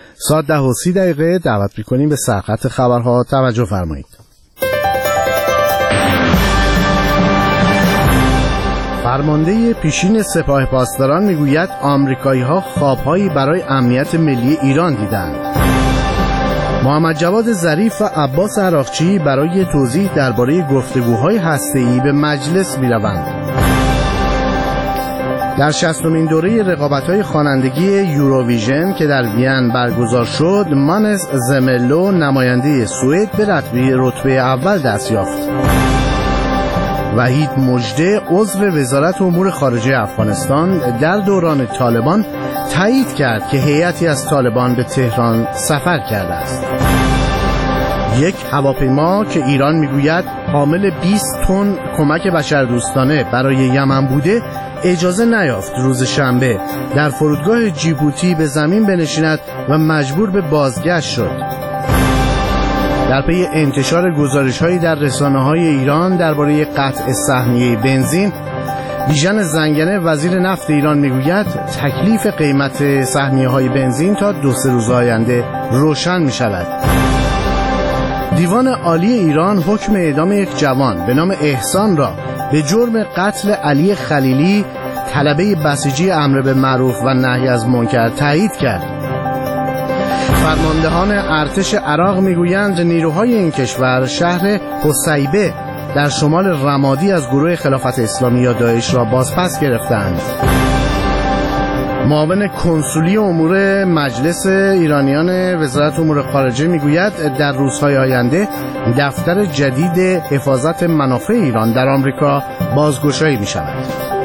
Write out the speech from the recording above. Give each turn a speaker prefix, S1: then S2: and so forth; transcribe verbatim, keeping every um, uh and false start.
S1: ساعت ده و سی دقیقه دعوت می‌کنیم به سرخط خبرها توجه فرمایید. فرمانده پیشین سپاه پاسداران میگوید آمریکایی‌ها خواب‌هایی برای امنیت ملی ایران دیدند. محمد جواد ظریف و عباس عراقچی برای توضیح درباره گفتگوهای هسته‌ای به مجلس می‌روند. در شصتمین دوره رقابت‌های خوانندگی یوروویژن که در وین برگزار شد، مانس زملو نماینده سوئد به رتبه رتبه اول دست یافت. وحید مژده عضو وزارت امور خارجه افغانستان در دوران طالبان تایید کرد که هیئتی از طالبان به تهران سفر کرده است. یک هواپیما که ایران میگوید حامل بیست تن کمک بشردوستانه برای یمن بوده اجازه نیافت روز شنبه در فرودگاه جیبوتی به زمین بنشیند و مجبور به بازگشت شد. در پی انتشار گزارش‌هایی در رسانه‌های ایران درباره قطع سهمیه بنزین، بیژن زنگنه وزیر نفت ایران میگوید تکلیف قیمت سهمیه‌های بنزین تا دو سه روز آینده روشن می‌شود. دیوان عالی ایران حکم اعدام یک جوان به نام احسان را به جرم قتل علی خلیلی، طلبه بسیجی امر به معروف و نهی از منکر تایید کرد. فرماندهان ارتش عراق میگویند نیروهای این کشور شهر حسیبه در شمال رمادی از گروه خلافت اسلامی یا داعش را بازپس گرفتند. معاون کنسولی امور مجلس ایرانیان وزارت امور خارجه میگوید در روزهای آینده دفتر جدید حفاظت منافع ایران در آمریکا بازگشایی می شود.